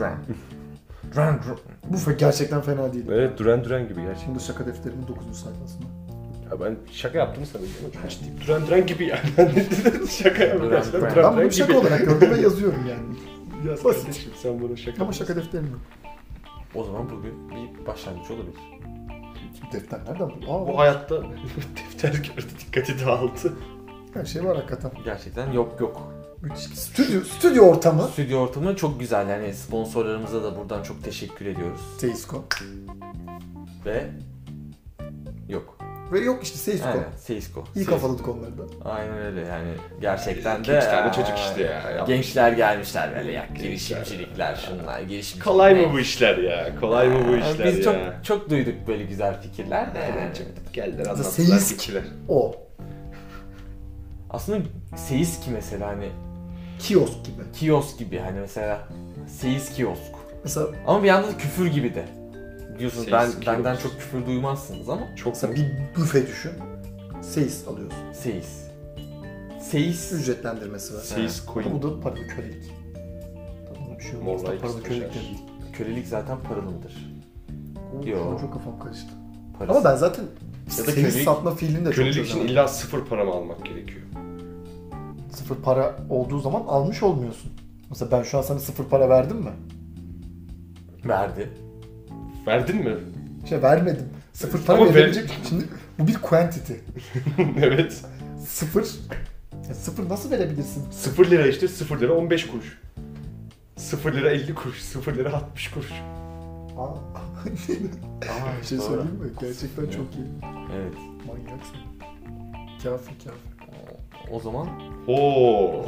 Bu gerçekten fena değil. Evet, Duran gibi gerçekten. Şimdi şaka defterimin 9. sayfasında. Ya ben şaka yaptım sanırım ama çok ciddi. Duran gibi yani. Şaka yaptım. Duran. Ben bunu bir şaka olarak gördüm ve yazıyorum yani. Yaz Basit. kardeşim, sen bana şaka Ama şaka defterim yok. O zaman bugün bir başlangıç olabilir. Defter nereden bu? Bu hayatta defter gördü, dikkati dağıldı. Her şey var hakikaten. Gerçekten yok. Müthiş. Stüdyo ortamı. Stüdyo ortamı çok güzel. Yani sponsorlarımıza da buradan çok teşekkür ediyoruz. Seisko. Ve yok. Ve yok işte Seisko. Aynen, Seisko. İyi kafaladık onları da. Aynen öyle yani. Gerçekten İki de tane çocuk işte ya. gençler gelmişler böyle ya. Girişimcilikler şunlar, girişimcilikler. Kolay mı bu işler ya? Kolay mı bu işler Biz ya? çok duyduk böyle güzel fikirler de. Evet, çok geldiler anlattılar Seisk fikirler. o. Aslında Seiski mesela hani Kiosk gibi. kiosk gibi hani mesela Seiz kiosk. Mesela, Ama bir yandan da küfür gibi de. Biliyorsunuz Seiz benden kiosk. çok küfür duymazsınız ama Çok mesela bir büfe düşün. Seiz alıyorsun. Seiz. Seiz. Ücretlendirmesi var. Seiz Ama coin. bu da paralı kölelik. Tadında bir şey olmaz. More like Paralı kölelik de stajyer. değil. Kölelik zaten paralıdır. Yo. Yo. Çok kafam karıştı. Parası. Ama ben zaten Ya da seiz kölelik- satma fiilini de çok Kölelik için çözemedim. illa sıfır para mı almak gerekiyor? Sıfır para olduğu zaman almış olmuyorsun. Mesela ben şu an sana sıfır para verdim mi? Verdi. Verdin mi? Vermedim. Sıfır para Ama verecek. Şimdi bu bir quantity. Evet. Sıfır. Ya sıfır nasıl verebilirsin? 0 lira işte 0 lira 15 kuruş. 0 lira 50 kuruş, 0 lira 60 kuruş. Aa. Aa, Bir şey doğru. söyleyeyim mi? Gerçekten çok iyi. Evet. Manyaksın. Kafi. O zaman Oo.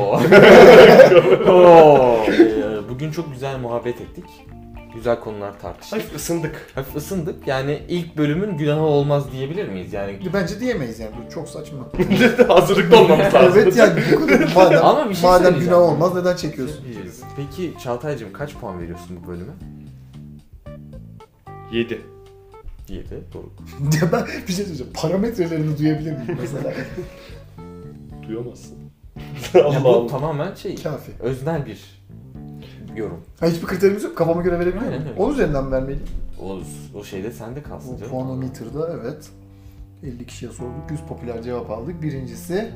Bugün çok güzel muhabbet ettik. Güzel konular tartıştık. Hafif ısındık. Hafif ısındık. Yani ilk bölümün günahı olmaz diyebilir miyiz? Yani Bence diyemeyiz yani. Bu çok saçma. Hazırlıklı olmamız lazım. Evet yani bu kadar. Madem, Ama bir şey madem söyleyeceğim. günah olmaz neden çekiyorsun? Peki Çağatay'cığım kaç puan veriyorsun bu bölüme? 7. 7. Doğru. Ya ben bir şey söyleyeceğim. Parametrelerini duyabilir miyim mesela? Duyamazsın. Ya Allah bu Allah. tamamen şey, Kafi. öznel bir yorum. Ha, hiçbir kriterimiz yok. Kafama göre verebiliyor Aynen muyum? öyle. 10 üzerinden mi vermeliyim? O şeyde sende kalsın Bu canım. puanometer'da evet. 50 kişiye sorduk. 100 popüler cevap aldık. Birincisi...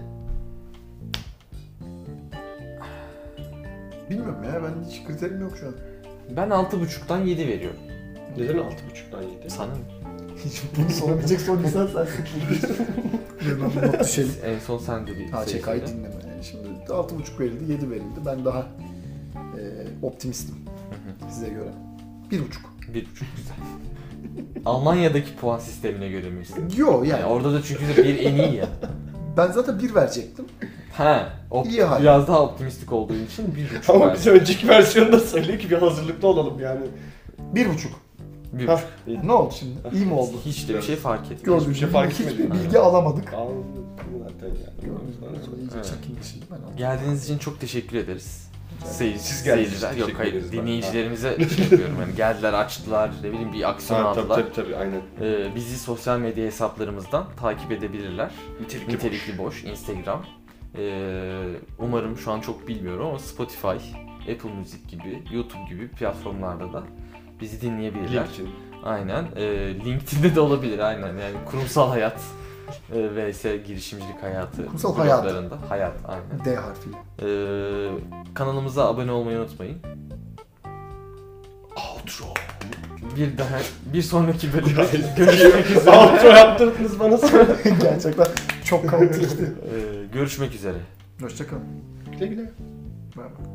Bilmiyorum ya. Ben hiç kriterim yok şu an. Ben 6.5'tan 7 veriyorum. Neden 6.5'dan 7? Sana mı? Hiç bunu sorabilecek son insan sensin. Ben not düşelim. En son sen de bir HÇK'yı söyle. dinleme. Yani şimdi 6.5 verildi, 7 verildi. Ben daha optimistim size göre. 1.5. 1.5 güzel. Almanya'daki puan sistemine göre misin? Yo yani. Yani orada da çünkü de bir en iyi ya. Ben zaten 1 verecektim. Ha, İyi hal. biraz daha optimistik olduğu için 1.5 Ama verdim. bize önceki versiyonda söyle ki bir hazırlıklı olalım yani. 1.5. 1.5. Hah. Ne oldu şimdi? İyi mi oldu? Hiç de bir şey fark etmedi. Gördüğünüz Hiçbir şey gibi fark hiçbir etmedi. bilgi alamadık. Anladım zaten yani. Gördüğünüz gibi iyice Evet. çekildi şimdi ben aldım. Geldiğiniz için çok teşekkür ederiz. Siz geldiğiniz için Seyirciler, yok teşekkür hayır ederiz ben. dinleyicilerimize şey yapıyorum hani geldiler açtılar ne bileyim bir aksiyon Ha, aldılar. tabii aynen. Bizi sosyal medya hesaplarımızdan takip edebilirler. Nitelikli boş Instagram. Umarım şu an çok bilmiyorum ama Spotify, Apple Music gibi, YouTube gibi platformlarda da bizi dinleyebilirler. LinkedIn. Aynen. LinkedIn'de de olabilir aynen. Yani kurumsal hayat vs girişimcilik hayatı Kurumsal hayat. bloglarında. Hayat aynen. D harfiyle. Kanalımıza abone olmayı unutmayın. Outro. Bir sonraki bölümde görüşmek üzere. Outro yaptırdınız bana sonra. Gerçekten çok kaotikti. Görüşmek üzere. Hoşçakalın. Güle güle. Merhaba.